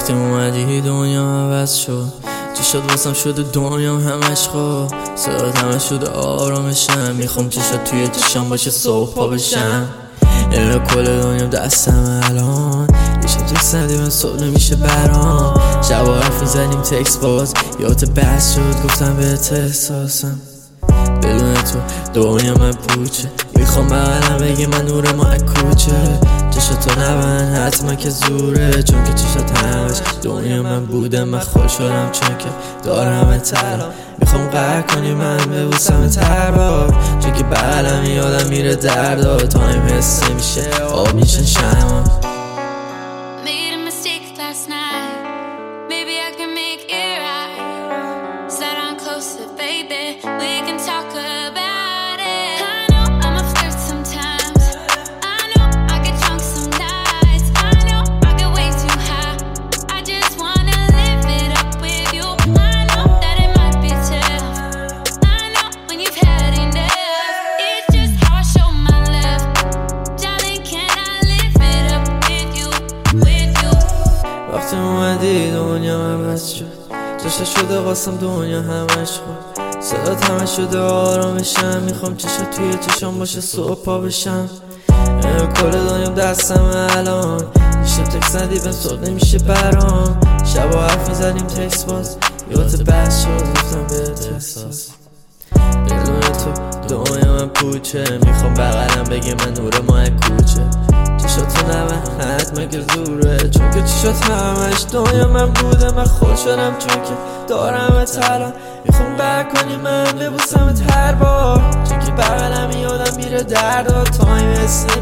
وقتی اومدی دنیا عوض شد، چی شد واسم شده دنیا همش خوب، صدات همش شده آرامشم، میخوام چشات توی چشام باشه صبح پا بشم. اینا کل دنیا دستم الان، یه شب تکس ندیم صبح نمیشه برام، شب حرف میزنیم تکس باز یادت بس شد گفتم بهت احساسم. بدون تو دنیا من پوچه، میخوام بغلم بگی من نور ما کوچه، چشاتو نبند حتما که زوره، چون که چشات همش دنیا من بوده. من خوشحالم چون که دارم تلا، میخوام قهر کنی من ببوسم تربار، چون که بغلم یادم میره دردا، تایم حسه میشه آب میشه شما. وقتی اومدی دنیا عوض شد، چشا شده قاسم دنیا همش خود، صدات همش شده آرامشم، میخوام چشا توی چشام باشه صبح پا بشم. کل دنیا دستم الان، میشه تکس ندی به صبح نمیشه برام، شب حرف میزنیم تکس باز یادت بس شد گفتم بهت احساس. بدون تو دنیا من پوچه، میخوام بغلم بگی من نور ما کوچه، چشاتو نبند حتما که زوره، چون که چشات همش دنیا من بوده. من خوشحالم چون که دارم تلا، میخوام قهر کنی من ببوسم هر بار، چون که بغلم یادم میره دردا، تایم حس